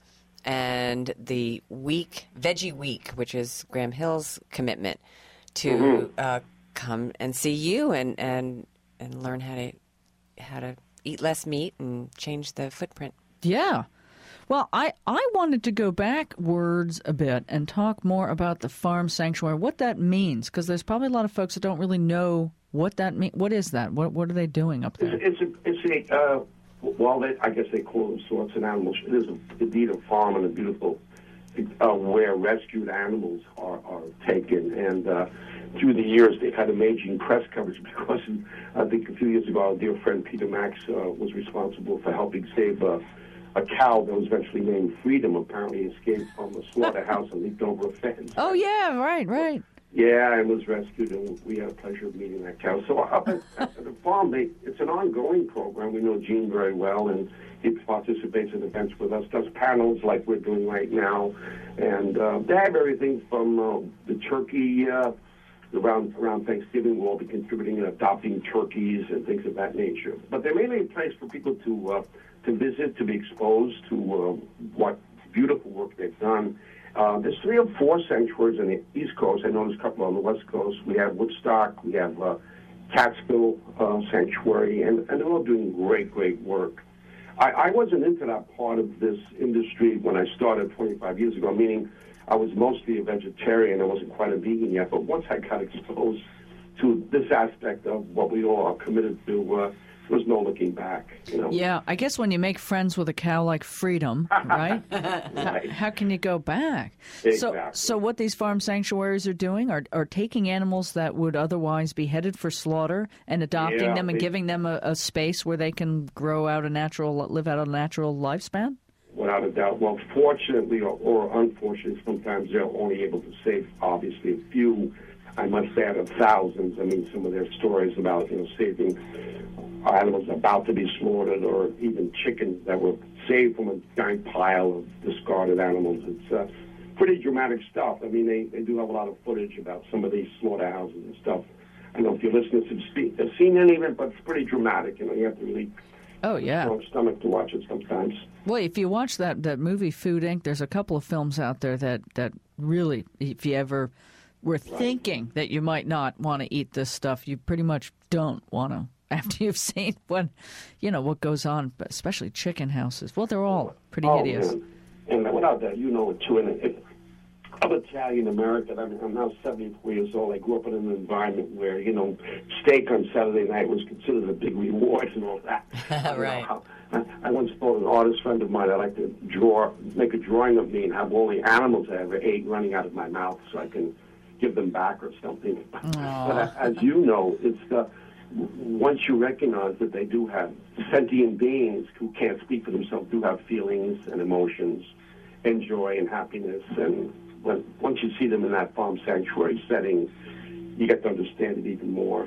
and the week, Veggie Week, which is Graham Hill's commitment to mm-hmm. uh, come and see you and, and and learn how to how to eat less meat and change the footprint. Yeah. Well, I, I wanted to go backwards a bit and talk more about the farm sanctuary, what that means, because there's probably a lot of folks that don't really know what that means. What is that? What what are they doing up there? It's, it's a, it's a uh, well, they, I guess they call them sorts and animals. It is a, indeed a farm and a beautiful, uh, where rescued animals are, are taken. And uh, through the years, they've had amazing press coverage because I think a few years ago, our dear friend Peter Max uh, was responsible for helping save uh, a cow that was eventually named Freedom. Apparently escaped from a slaughterhouse and leaped over a fence. Oh, yeah, right, right. Yeah, and was rescued, and we had a pleasure of meeting that cow. So up at, at the farm, they, it's an ongoing program. We know Gene very well, and he participates in events with us, does panels like we're doing right now. And uh, they have everything from uh, the turkey uh, around around Thanksgiving. We'll all be contributing and adopting turkeys and things of that nature. But they're mainly a place for people to uh, to visit, to be exposed to uh, what beautiful work they've done. Uh, there's three or four sanctuaries on the East Coast. I know there's a couple on the West Coast. We have Woodstock. We have uh, Catskill uh, Sanctuary, and, and they're all doing great, great work. I, I wasn't into that part of this industry when I started twenty-five years ago, meaning I was mostly a vegetarian. I wasn't quite a vegan yet. But once I got exposed to this aspect of what we all are committed to, uh, there was no looking back. You know? Yeah, I guess when you make friends with a cow like Freedom, right? Right. How can you go back? Exactly. So, so what these farm sanctuaries are doing are, are taking animals that would otherwise be headed for slaughter and adopting Yeah, them and they- giving them a, a space where they can grow out a natural, live out a natural lifespan? Without a doubt. Well, fortunately or, or unfortunately, sometimes they're only able to save, obviously, a few. I must add, of thousands. I mean, some of their stories about, you know, saving animals about to be slaughtered, or even chickens that were saved from a giant pile of discarded animals. It's uh, pretty dramatic stuff. I mean, they, they do have a lot of footage about some of these slaughterhouses and stuff. I don't know if your listeners have, spe- have seen any of it, but it's pretty dramatic. You know, you have to really Oh, yeah. have a stomach to watch it sometimes. Well, if you watch that, that movie Food Incorporated, there's a couple of films out there that, that really, if you ever were thinking that you might not want to eat this stuff, you pretty much don't want to after you've seen what, you know, what goes on, especially chicken houses. Well, they're all pretty oh, hideous. Man. And without that, you know it too. And it, I'm Italian American. I'm, I'm now seventy-four years old. I grew up in an environment where, you know, steak on Saturday night was considered a big reward and all that. Right. You know, I, I once told an artist friend of mine I'd like to draw, make a drawing of me and have all the animals I ever ate running out of my mouth so I can give them back or something. But as you know, it's the once you recognize that they do have sentient beings who can't speak for themselves, do have feelings and emotions and joy and happiness, and when once you see them in that farm sanctuary setting, you get to understand it even more.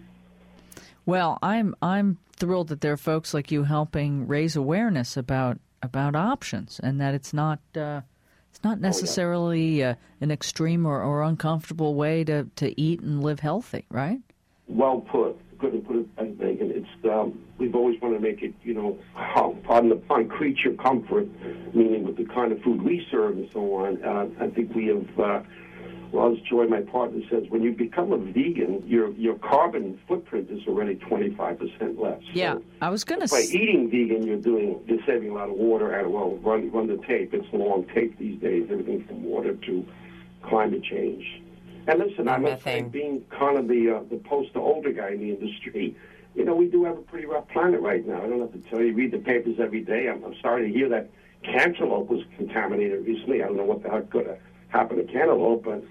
Well, I'm I'm thrilled that there are folks like you helping raise awareness about about options, and that it's not uh, it's not necessarily uh, an extreme or, or uncomfortable way to, to eat and live healthy, right? Well put. Couldn't put it, Megan. It's um, we've always wanted to make it, you know, pardon the pun, creature comfort, meaning with the kind of food we serve and so on. Uh, I think we have. Uh, well, as Joy, my partner, says, when you become a vegan, your your carbon footprint is already twenty-five percent less. Yeah, so I was going to. By S- eating vegan, you're doing you're saving a lot of water. And well, run run the tape. It's a long tape these days. Everything from water to climate change. And listen, I must say, being kind of the uh, the poster older guy in the industry, you know, we do have a pretty rough planet right now. I don't have to tell you, read the papers every day. I'm, I'm sorry to hear that cantaloupe was contaminated recently. I don't know what the heck could have happened to cantaloupe, but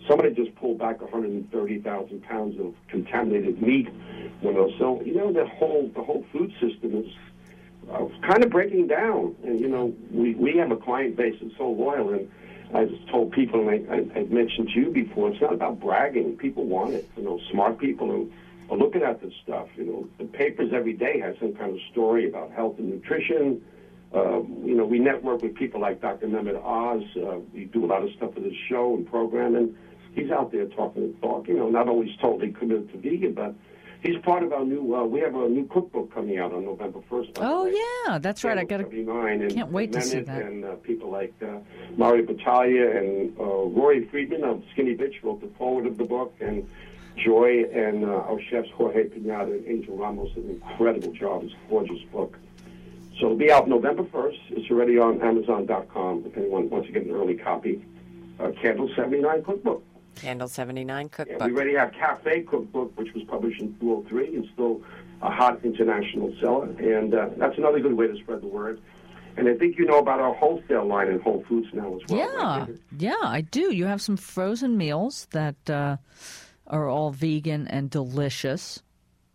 somebody just pulled back one hundred thirty thousand pounds of contaminated meat. You know, so you know the whole the whole food system is uh, kind of breaking down. And you know, we we have a client base that's so loyal. And I just told people, and I, I, I've mentioned to you before, it's not about bragging. People want it. You know, smart people who are looking at this stuff. You know, the papers every day have some kind of story about health and nutrition. Uh, you know, we network with people like Doctor Mehmet Oz. Uh, we do a lot of stuff for this show and program, and he's out there talking the talk. You know, not always totally committed to vegan, but he's part of our new. Uh, we have a new cookbook coming out on November first. Oh yeah, that's right. I got to. Can't wait to see that. And uh, people like uh, Mario Battaglia and uh, Rory Friedman of Skinny Bitch wrote the foreword of the book, and Joy and uh, our chefs Jorge Pinata and Angel Ramos did an incredible job. It's a gorgeous book. So it'll be out November first. It's already on Amazon dot com if anyone wants to get an early copy. Uh, Candle seventy-nine Cookbook. Candle seventy-nine Cookbook. Yeah, we already have Cafe Cookbook, which was published in two oh three and still a hot international seller. And uh, that's another good way to spread the word. And I think you know about our wholesale line in Whole Foods now as well. Yeah, right? yeah, I do. You have some frozen meals that uh, are all vegan and delicious.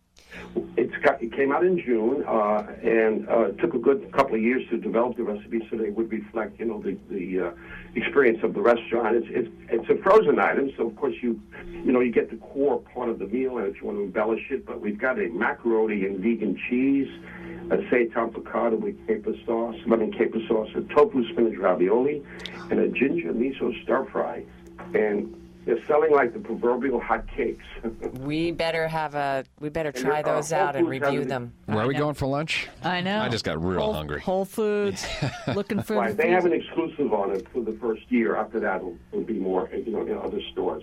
It's got, it came out in June, uh, and uh, it took a good couple of years to develop the recipe so they would reflect, you know, the the uh, experience of the restaurant. It's it's it's a frozen item, so of course you you know you get the core part of the meal, and if you want to embellish it. But we've got a macaroni and vegan cheese, a seitan piccata with caper sauce, lemon caper sauce, a tofu spinach ravioli, and a ginger miso stir fry, and they're selling like the proverbial hot cakes. We better have a. We better try those out and review them. Where are we going for lunch? I know. I just got real Whole, hungry. Whole Foods, looking for. Right. The they have an exclusive on it for the first year. After that, it'll, it'll be more, you know, in other stores.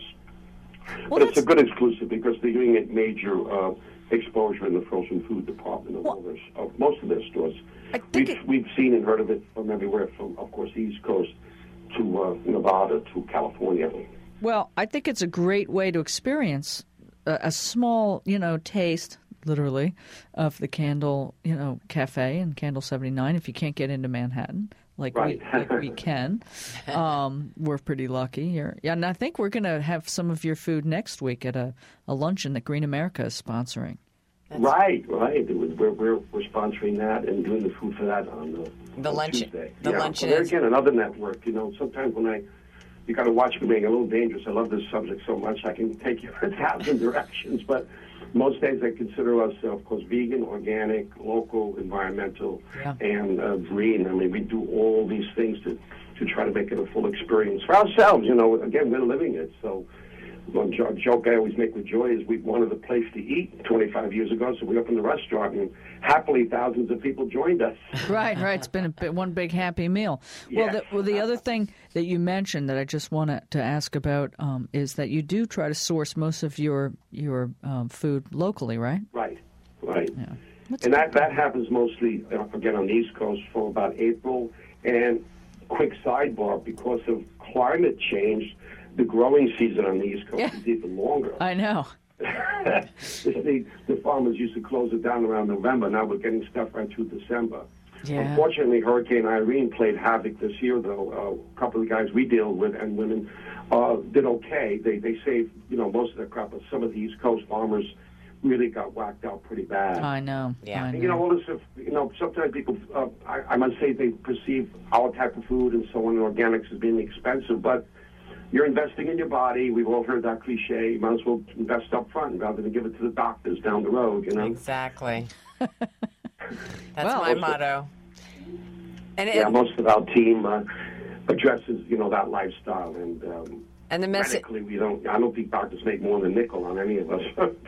Well, but it's a good exclusive because they're doing it major uh, exposure in the frozen food department of, well, all their, of most of their stores. I think We've, it, we've seen and heard of it from everywhere, from of course the East Coast to uh, Nevada to California. Well, I think it's a great way to experience a, a small, you know, taste, literally, of the Candle, you know, Cafe and Candle seventy-nine. If you can't get into Manhattan, like right. we like we can, um, we're pretty lucky here. Yeah, and I think we're going to have some of your food next week at a, a luncheon that Green America is sponsoring. That's right, right. We're, we're we're sponsoring that and doing the food for that on the, the on luncheon. Tuesday. The yeah. luncheon Well, there is again another network. You know, sometimes when I you got to watch me being a little dangerous. I love this subject so much. I can take you in a thousand directions, but most days I consider us, uh, of course, vegan, organic, local, environmental, yeah. and uh, green. I mean, we do all these things to, to try to make it a full experience for ourselves. You know, again, we're living it. So one joke I always make with Joy is we wanted a place to eat twenty-five years ago, so we opened the restaurant, and happily thousands of people joined us. Right, right. It's been a, one big happy meal. Yeah. Well, the, well, the other thing that you mentioned that I just want to ask about um, is that you do try to source most of your your um, food locally, right? Right, right. Yeah. And that, that happens mostly, uh, again, on the East Coast for about April. And quick sidebar, because of climate change, the growing season on the East Coast yeah. is even longer. I know. the, the farmers used to close it down around November. Now we're getting stuff right through December. Yeah. Unfortunately, Hurricane Irene played havoc this year, though. Uh, a couple of guys we deal with and women uh, did okay. They they saved, you know, most of their crop, but some of the East Coast farmers really got whacked out pretty bad. I know. Yeah. I know. And, you know, all this stuff, you know, sometimes people, uh, I, I must say they perceive our type of food and so on, organics, as being expensive, but you're investing in your body. We've all heard that cliche. You might as well invest up front rather than give it to the doctors down the road, you know? Exactly. That's well, my motto. And it, yeah, most of our team uh, addresses, you know, that lifestyle. And um, and the message, medically, we don't, I don't think doctors make more than a nickel on any of us.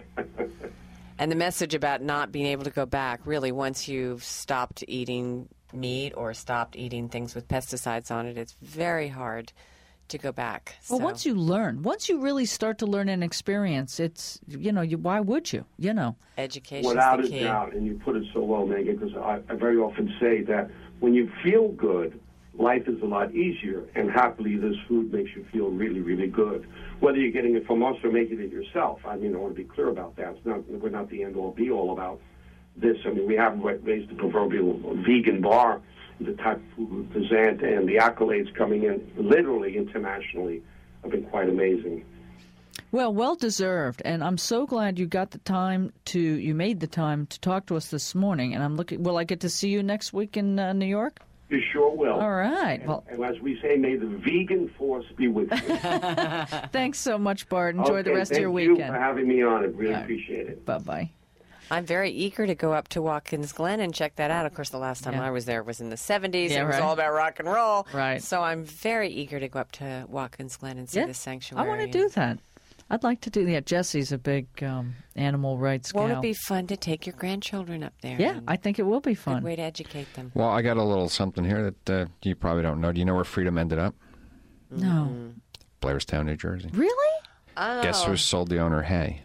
and the message about not being able to go back, really, once you've stopped eating meat or stopped eating things with pesticides on it, it's very hard to go back. Well, so. once you learn, once you really start to learn and experience, it's, you know, you, why would you, you know? Education Without is the a key. doubt, and you put it so well, Megan, because I, I very often say that when you feel good, life is a lot easier, and happily this food makes you feel really, really good. Whether you're getting it from us or making it yourself, I mean, I want to be clear about that. It's not, we're not the end-all, be-all about this. I mean, we haven't raised the proverbial vegan bar, the type of food we present, and the accolades coming in literally internationally have been quite amazing. Well, well deserved, and I'm so glad you got the time to, you made the time to talk to us this morning, and I'm looking, will I get to see you next week in uh, New York? You sure will. All right. And, well, and as we say, may the vegan force be with you. Thanks so much, Bart. Enjoy okay, the rest of your thank weekend. you for having me on. I really All right. appreciate it. Bye-bye. I'm very eager to go up to Watkins Glen and check that out. Of course, the last time Yeah. I was there was in the seventies. Yeah, it was right. all about rock and roll. Right. So I'm very eager to go up to Watkins Glen and see Yeah, the sanctuary. I want to do that. I'd like to do that. Jesse's a big um, animal rights gal. Won't it be fun to take your grandchildren up there? Yeah, and I think it will be fun. good way to educate them. Well, I got a little something here that uh, you probably don't know. Do you know where Freedom ended up? No. Blairstown, New Jersey. Really? Oh. Guess who sold the owner hay?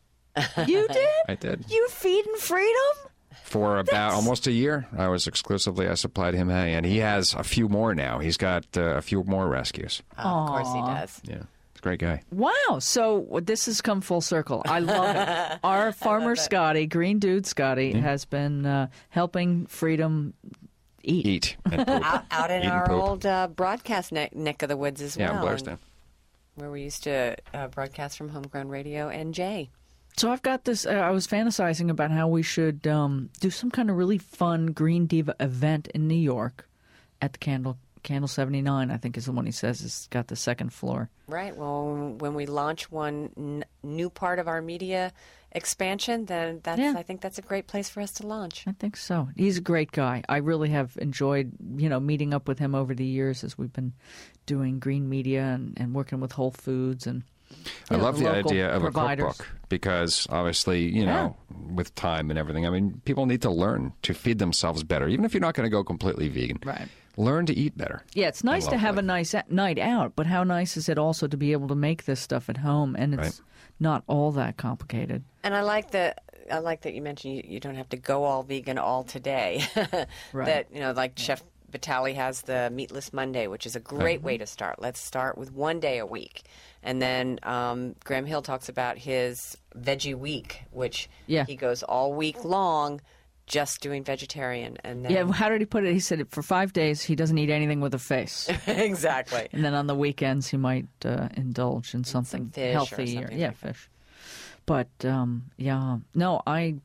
You did? I did. You feeding Freedom? For about almost a year, I was exclusively, I supplied him hay. And he has a few more now. He's got uh, a few more rescues. Oh, of course he does. Yeah. He's a great guy. Wow. So this has come full circle. I love it. Our farmer Scotty, Green Dude Scotty, has been uh, helping Freedom eat. Eat and poop. Out, out in Eat and our poop. old uh, broadcast neck, neck of the woods as Yeah, well. Blairstown. Where we used to uh, broadcast from Homegrown Radio and Jay. So I've got this, uh, I was fantasizing about how we should um, do some kind of really fun Green Diva event in New York at the Candle Candle seventy-nine, I think is the one he says has got the second floor. Right. Well, when we launch one n- new part of our media expansion, then that's Yeah. I think that's a great place for us to launch. I think so. He's a great guy. I really have enjoyed, you know, meeting up with him over the years as we've been doing green media and, and working with Whole Foods and I you know, love the local idea of providers. a cookbook because obviously, you know, with time and everything, I mean, people need to learn to feed themselves better, even if you're not going to go completely vegan. Right. Learn to eat better. Yeah, it's nice I to love have life. a nice a- night out, but how nice is it also to be able to make this stuff at home and it's Right. not all that complicated. And I like that. I like that you mentioned you, you don't have to go all vegan all today. Right. That you know, like Chef Vitale has the Meatless Monday, which is a great way to start. Let's start with one day a week, and then um, Graham Hill talks about his Veggie Week, which Yeah. he goes all week long just doing vegetarian, and then Yeah, how did he put it? He said for five days he doesn't eat anything with a face. exactly. And then on the weekends, he might uh, indulge in something fish or healthy. something yeah, like that. fish. But um, yeah, no, I,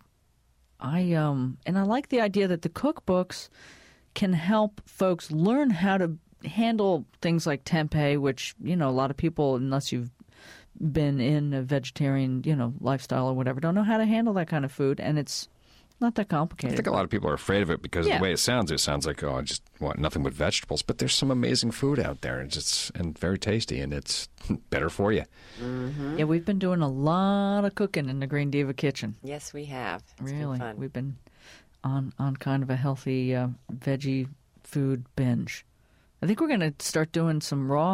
I um, and I like the idea that the cookbooks can help folks learn how to handle things like tempeh, which you know a lot of people, unless you've been in a vegetarian, you know, lifestyle or whatever, don't know how to handle that kind of food, and it's not that I complicated. think a lot of people are afraid of it because Yeah. of the way it sounds. It sounds like, oh, I just want nothing but vegetables. But there's some amazing food out there, and just and very tasty, and it's better for you. Yeah, we've been doing a lot of cooking in the Green Diva kitchen. Yes, we have. It's been Really, fun. we've been on on kind of a healthy uh, veggie food binge. I think we're going to start doing some raw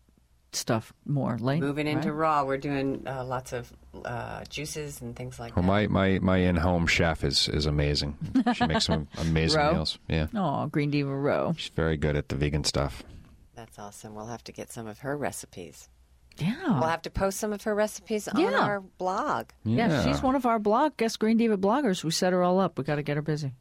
stuff more late. Moving into right? raw, we're doing uh, lots of uh, juices and things like Well, that. my, my, my in-home chef is, is amazing. She makes some amazing Ro? meals. Yeah, Oh, Green Diva Row. she's very good at the vegan stuff. That's awesome. We'll have to get some of her recipes. Yeah. We'll have to post some of her recipes on Yeah. our blog. yeah, she's one of our blog guest Green Diva bloggers. We set her all up. We got to get her busy.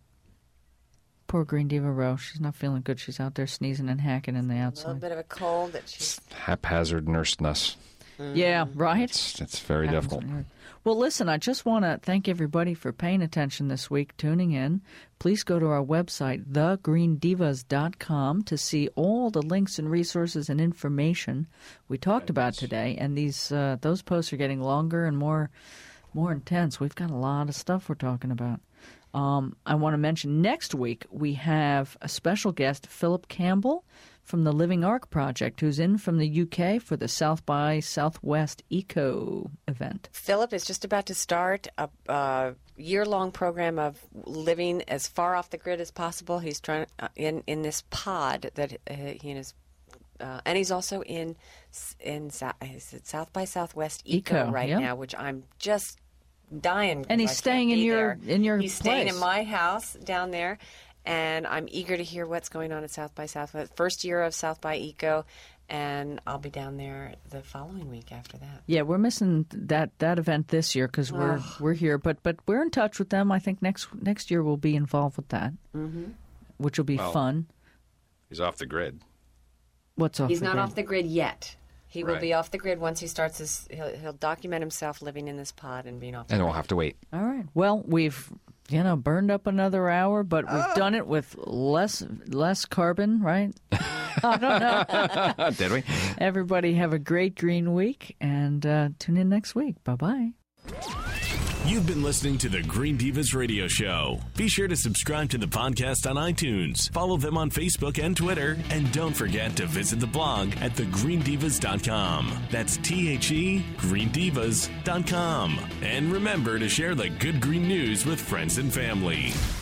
Poor Green Diva Row. She's not feeling good. She's out there sneezing and hacking in the A little outside. bit of a cold that she's. Haphazard nurseness. Yeah, right? It's, it's very Happens difficult. when you're- Well, listen, I just want to thank everybody for paying attention this week, tuning in. Please go to our website, the green divas dot com, to see all the links and resources and information we talked about today. And these uh, those posts are getting longer and more more intense. We've got a lot of stuff we're talking about. Um, I want to mention next week we have a special guest, Philip Campbell from the Living Arc Project, who's in from the U K for the South by Southwest Eco event. Philip is just about to start a, a year-long program of living as far off the grid as possible. He's trying uh, in in this pod that uh, he and his. Uh, and he's also in in South, is it South by Southwest Eco, Eco, right yeah. now, which I'm just dying. And he's I can't staying in be your- there. in your He's staying place. in my house down there, and I'm eager to hear what's going on at South by Southwest. First year of South by Eco, and I'll be down there the following week after that. Yeah, we're missing that, that event this year because we're we're here, but but we're in touch with them. I think next next year we'll be involved with that, mm-hmm. which will be Well, fun. He's off the grid. What's off? He's the not grid? off the grid yet. He will Right. be off the grid once he starts his. He'll, he'll document himself living in this pod and being off. The And grid. we'll have to wait. All right. Well, we've you know burned up another hour, but we've done it with less less carbon, right? I don't know. Did we? Everybody have a great green week, and uh, tune in next week. Bye bye. You've been listening to the Green Divas Radio Show. Be sure to subscribe to the podcast on iTunes, follow them on Facebook and Twitter, and don't forget to visit the blog at the green divas dot com. That's T H E green divas dot com. And remember to share the good green news with friends and family.